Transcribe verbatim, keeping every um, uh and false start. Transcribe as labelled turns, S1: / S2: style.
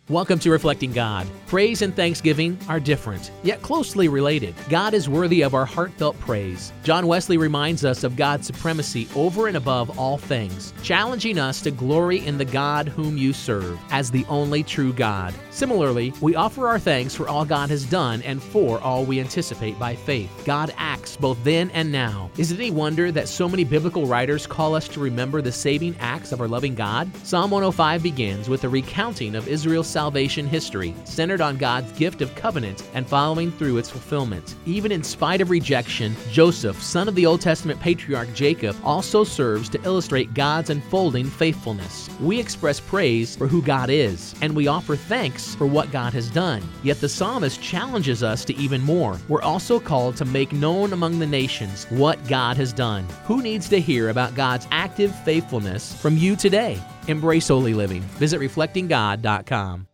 S1: Welcome to Reflecting God. Praise and thanksgiving are different, yet closely related. God is worthy of our heartfelt praise. John Wesley reminds us of God's supremacy over and above all things, challenging us to glory in the God whom you serve as the only true God. Similarly, we offer our thanks for all God has done and for all we anticipate by faith. God acts both then and now. Is it any wonder that so many biblical writers call us to remember the saving acts of our loving God? Psalm one oh five begins with a recounting of Israel's salvation history, centered on God's gift of covenant and following through its fulfillment. Even in spite of rejection, Joseph, son of the Old Testament patriarch Jacob, also serves to illustrate God's unfolding faithfulness. We express praise for who God is, and we offer thanks for what God has done. Yet the psalmist challenges us to even more. We're also called to make known among the nations what God has done. Who needs to hear about God's active faithfulness from you today? Embrace holy living. Visit reflecting god dot com.